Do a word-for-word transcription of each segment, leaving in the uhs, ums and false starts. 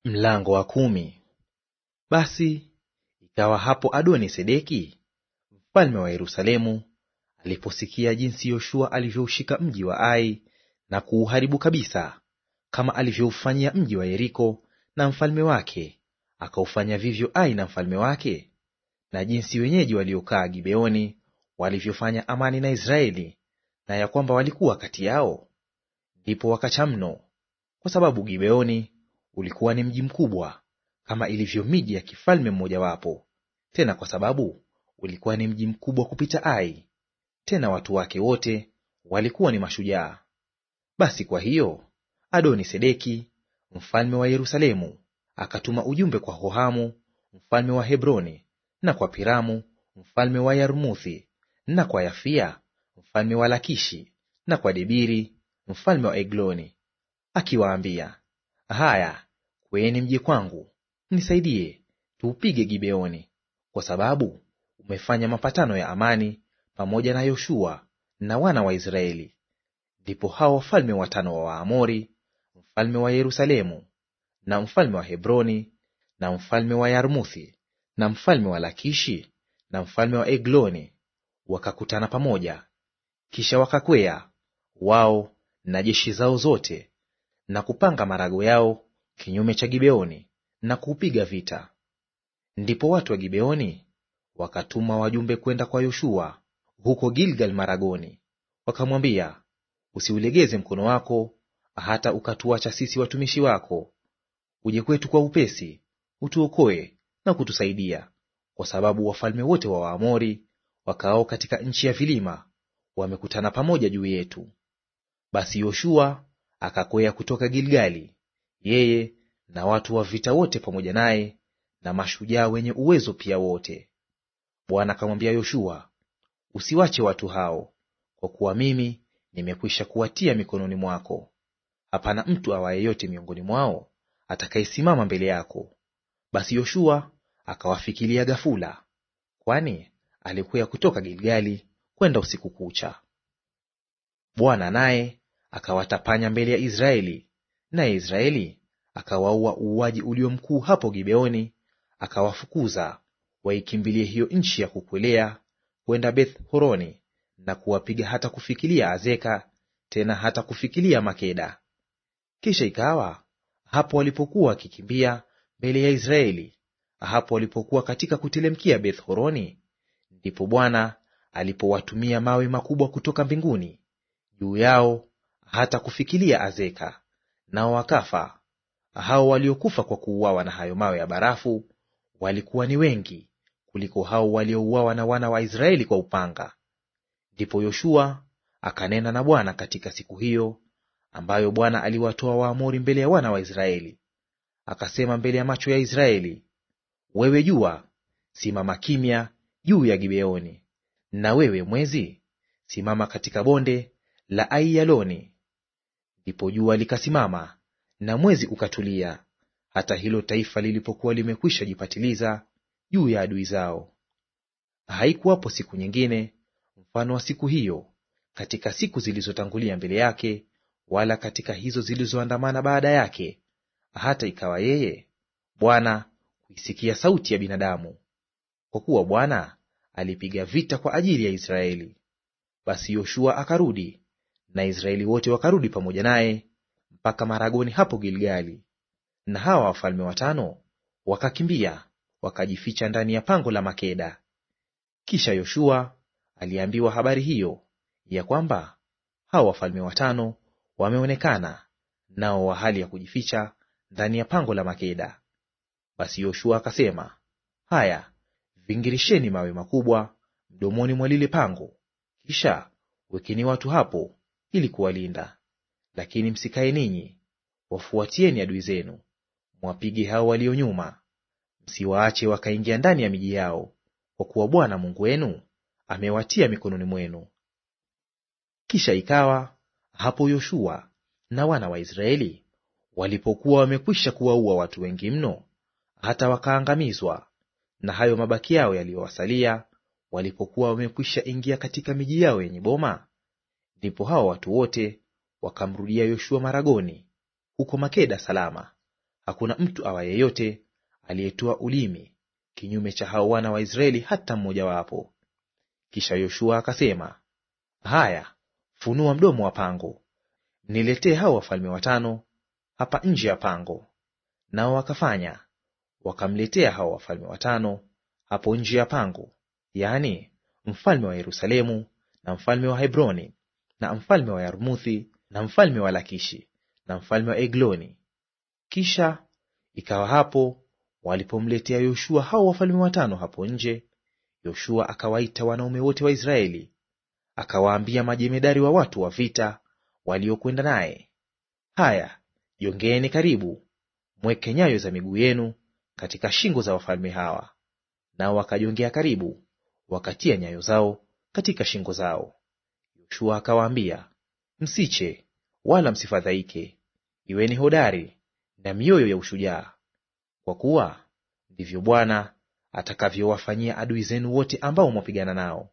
Mlango wa kumi. Basi ikawa hapo Adoni Sedeki mfalme wa Yerusalemu aliposikia jinsi Yoshua alivyoushika mji wa Ai na kuuharibu kabisa, kama alivyoufanyia mji wa Yeriko na mfalme wake, akaufanya vivyo Ai na mfalme wake, na jinsi wenyeji waliokaa Gibeoni walivyofanya amani na Israeli, na ya kwamba walikuwa kati yao, ndipo wakacha mno, kwa sababu Gibeoni ulikuwa ni mji mkubwa kama ilivyo miji ya kifalme mmojawapo, tena kwa sababu ulikuwa ni mji mkubwa kupita Ai, tena watu wake wote walikuwa ni mashujaa. Basi kwa hiyo Adoni Sedeki mfalme wa Yerusalemu akatuma ujumbe kwa Hohamu mfalme wa Hebroni, na kwa Piramu mfalme wa Yarmuthi, na kwa Yafia mfalme wa Lakishi, na kwa Debiri mfalme wa Egloni, akiwaambia, haya, kweni mje kwangu, mnisaidie tuupige Gibeoni, kwa sababu umefanya mapatano ya amani pamoja na Yoshua na wana wa Israeli. Ndipo hao wafalme watano wa Waamori, mfalme wa Yerusalemu na mfalme wa Hebroni na mfalme wa Yarmuthi na mfalme wa Lakishi na mfalme wa Egloni wakakutana pamoja, kisha wakakwea wao na jeshi zao zote na kupanga marago yao kinyume cha Gibeoni na kuupiga vita. Ndipo watu wa Gibeoni wakatuma wajumbe kwenda kwa Yoshua huko Gilgal maragoni, wakamwambia, usiulegeze mkono wako hata ukatuacha sisi watumishi wako, uje kwetu kwa upesi, utuokoe na kutusaidia, kwa sababu wafalme wote wa Waamori wakaao katika nchi ya vilima wamekutana pamoja juu yetu. Basi Yoshua akakwea kutoka Gilgali, yeye na watu wa vita wote pamoja naye, na mashujaa wenye uwezo pia wote. Bwana akamwambia Yoshua, usiwache watu hao, kwa kuwa mimi nimekwisha kuwatia mikononi mwako. Hapana mtu awaye yote miongoni mwao atakayesimama mbele yako. Basi Yoshua akawafikilia ghafula, kwani alikwea kutoka Gilgali kwenda usiku kucha. Bwana naye akawatapanya mbele ya Israeli, naye Israeli akawaua uuaji ulio mkuu hapo Gibeoni, akawafukuza waikimbilie hiyo nchi ya kukwelea kwenda Beth-horoni, na kuwapiga hata kufikilia Azeka, tena hata kufikilia Makeda. Kisha ikawa hapo walipokuwa wakikimbia mbele ya Israeli, hapo walipokuwa katika kutelemkia Beth-horoni, ndipo Bwana alipowatumia mawe makubwa kutoka mbinguni juu yao hata kufikilia Azeka, nao wakafa. Hao waliokufa kwa kuuawa na hayo mawe ya barafu walikuwa ni wengi kuliko hao waliouawa na wana wa Israeli kwa upanga. Ndipo Yoshua akanena na Bwana katika siku hiyo ambayo Bwana aliwatoa Waamori mbele ya wana wa Israeli, akasema mbele ya macho ya Israeli, wewe jua, simama kimya juu ya Gibeoni, na wewe mwezi, simama katika bonde la Aiyaloni. Ndipo jua likasimama na mwezi ukatulia, hata hilo taifa lilipokuwa limekwisha jipatiliza juu ya adui zao. Haikuwapo siku nyingine mfano wa siku hiyo katika siku zilizotangulia mbele yake, wala katika hizo zilizoandamana baada yake, hata ikawa yeye Bwana kuisikia sauti ya binadamu. Kwa kuwa Bwana alipiga vita kwa ajili ya Israeli. Basi Yoshua akarudi na Israeli wote wakarudi pamoja naye mpaka maragoni hapo Gilgali. Na hawa wafalme watano wakakimbia wakajificha ndani ya pango la Makeda. Kisha Yoshua aliambiwa habari hiyo ya kwamba hawa wafalme watano wameonekana, nao wa hali ya kujificha ndani ya pango la Makeda. Basi Yoshua akasema, haya, vingirisheni mawe makubwa mdomoni mwa lile pango, kisha wekeni watu hapo ili kuwalinda. Lakini msikae ninyi, wafuatieni adui zenu, mwapige hao walio nyuma, msiwaache wakaingia ndani ya miji yao, kwa kuwa Bwana Mungu wenu amewatia mikononi mwenu. Kisha ikawa hapo Yoshua na wana wa Israeli walipokuwa wamekwisha kuwaua watu wengi mno, hata wakaangamizwa, na hayo mabaki yao yaliyowasalia walipokuwa wamekwisha ingia katika miji yao yenye boma, ndipo hao watu wote wakamrudia Yoshua maragoni huko Makeda salama, hakuna mtu awa yeyote aliyetoa ulimi kinyume cha hao wana wa Israeli hata mmojawapo. Kisha Yoshua akasema, haya, funua mdomo wa pango, niletee hao wafalme watano hapa nje ya pango. Nao wakafanya, wakamletea hao wafalme watano hapo nje ya pango, yaani mfalme wa Yerusalemu na mfalme wa Hebroni na mfalme wa Yarmuthi na mfalme wa Lakishi na mfalme wa Egloni. Kisha ikawa hapo walipomletea Yoshua hao wafalme watano hapo nje, Yoshua akawaita wanaume wote wa Israeli, akawaambia majemedari wa watu wa vita waliokwenda naye, haya, jongeeni karibu, mweke nyayo za miguu yenu katika shingo za wafalme hawa. Nao wakajongea karibu, wakatia nyayo zao katika shingo zao. Yoshua akawaambia, msiche wala msifadhaike, iweni hodari na mioyo ya ushujaa, kwa kuwa ndivyo Bwana atakavyowafanyia adui zenu wote ambao mwapigana nao.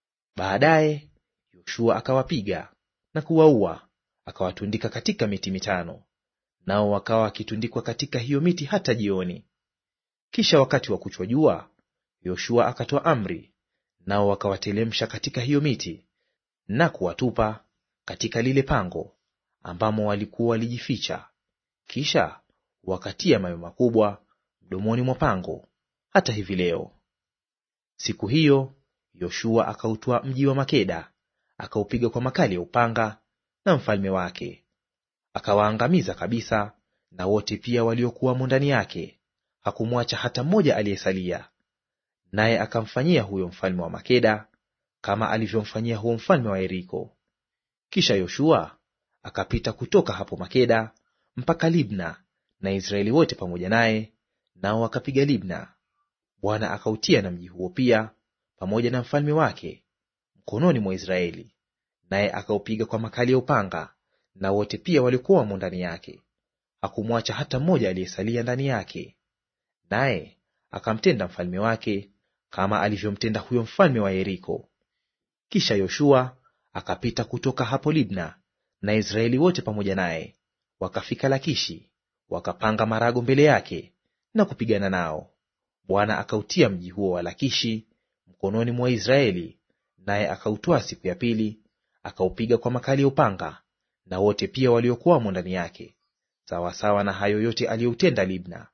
Baadaye Yoshua akawapiga na kuwaua, akawatundika katika miti mitano, nao wakawa wakitundikwa katika hiyo miti hata jioni. Kisha wakati wa kuchwa jua, Yoshua akatoa amri, nao wakawatelemsha katika hiyo miti na kuwatupa katika lile pango ambamo walikuwa walijificha. Kisha wakatia mawe makubwa mdomoni mwa pango hata hivi leo. Siku hiyo Yoshua akautwaa mji wa Makeda, akaupiga kwa makali ya upanga na mfalme wake, akawaangamiza kabisa, na wote pia waliokuwamo ndani yake, hakumwacha hata mmoja aliyesalia. Naye akamfanyia huyo mfalme wa Makeda kama alivyomfanyia huo mfalme wa Yeriko. Kisha Yoshua akapita kutoka hapo Makeda mpaka Libna, na Israeli wote pamoja naye, nao wakapiga Libna. Bwana akautia na mji huo pia pamoja na mfalme wake mkononi mwa Israeli, naye akaupiga kwa makali ya upanga, na wote pia walikuwa wamo ndani yake, hakumwacha hata mmoja aliyesalia ndani yake. Naye akamtenda mfalme wake kama alivyomtenda huyo mfalme wa Yeriko. Kisha Yoshua akapita kutoka hapo Libna, na Israeli wote pamoja naye, wakafika Lakishi, wakapanga marago mbele yake na kupigana nao. Bwana akautia mji huo wa Lakishi mkononi mwa Israeli, naye akautwaa siku ya pili, akaupiga kwa makali ya upanga, na wote pia waliokuwamo ndani yake, sawasawa na hayo yote aliyoutenda Libna.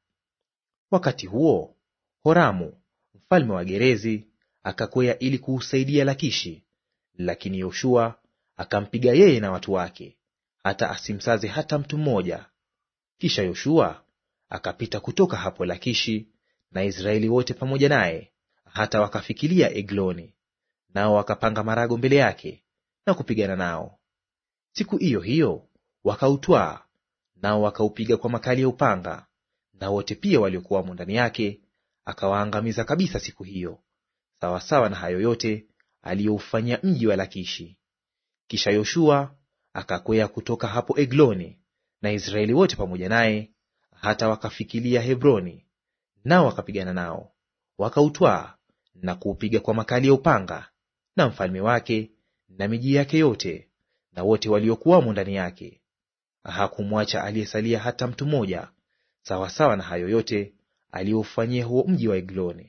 Wakati huo Horamu mfalme wa Gerezi akakwea ili kuusaidia Lakishi, lakini Yoshua akampiga yeye na watu wake, hata asimsaze hata mtu mmoja. Kisha Yoshua akapita kutoka hapo Lakishi na Israeli wote pamoja naye, hata wakafikilia Egloni, nao wakapanga marago mbele yake na kupigana nao. Siku hiyo hiyo wakautwaa, nao wakaupiga kwa makali ya upanga, na wote pia waliokuwamo ndani yake akawaangamiza kabisa siku hiyo, sawasawa na hayo yote aliyoufanyia mji wa Lakishi. Kisha Yoshua akakwea kutoka hapo Egloni na Israeli wote pamoja naye, hata wakafikilia Hebroni, nao wakapigana nao, wakautwaa na kuupiga kwa makali ya upanga, na mfalme wake na miji yake yote na wote waliokuwamo ndani yake. Hakumwacha aliyesalia hata mtu mmoja, sawasawa na hayo yote aliyoufanyia huo mji wa Egloni,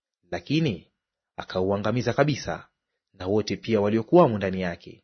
lakini akauangamiza kabisa, na wote pia waliokuwamo ndani yake.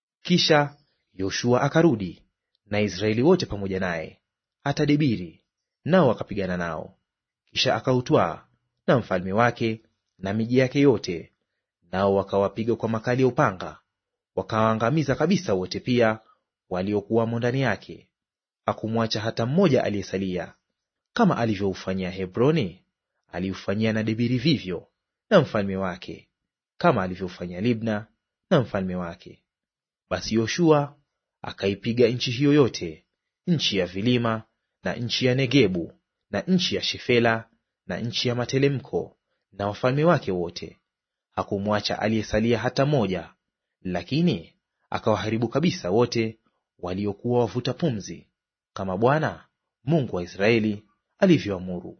Kisha Yoshua akarudi na Israeli wote pamoja naye hata Debiri, nao wakapigana nao. Kisha akautwaa na mfalme wake na miji yake yote, nao wakawapiga kwa makali ya upanga, wakawaangamiza kabisa wote pia waliokuwamo ndani yake, hakumwacha hata mmoja aliyesalia. Kama alivyoufanyia Hebroni, aliufanyia na Debiri vivyo na mfalme wake, kama alivyofanyia Libna na mfalme wake. Basi Yoshua akaipiga nchi hiyo yote, nchi ya vilima na nchi ya Negebu na nchi ya Shefela na nchi ya matelemko na wafalme wake wote, hakumwacha aliyesalia hata moja, lakini akawaharibu kabisa wote waliokuwa wavuta pumzi, kama Bwana Mungu wa Israeli alivyoamuru.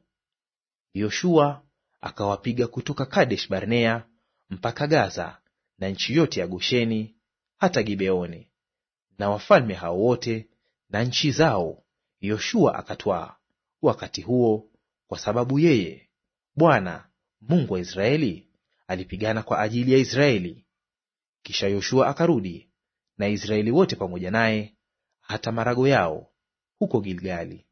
Yoshua akawapiga kutoka Kadesh Barnea mpaka Gaza na nchi yote ya Gosheni hata Gibeoni. Na wafalme hao wote na nchi zao Yoshua akatwaa, wakati huo, kwa sababu yeye Bwana Mungu wa Israeli alipigana kwa ajili ya Israeli. Kisha Yoshua akarudi na Israeli wote pamoja naye hata marago yao huko Gilgali.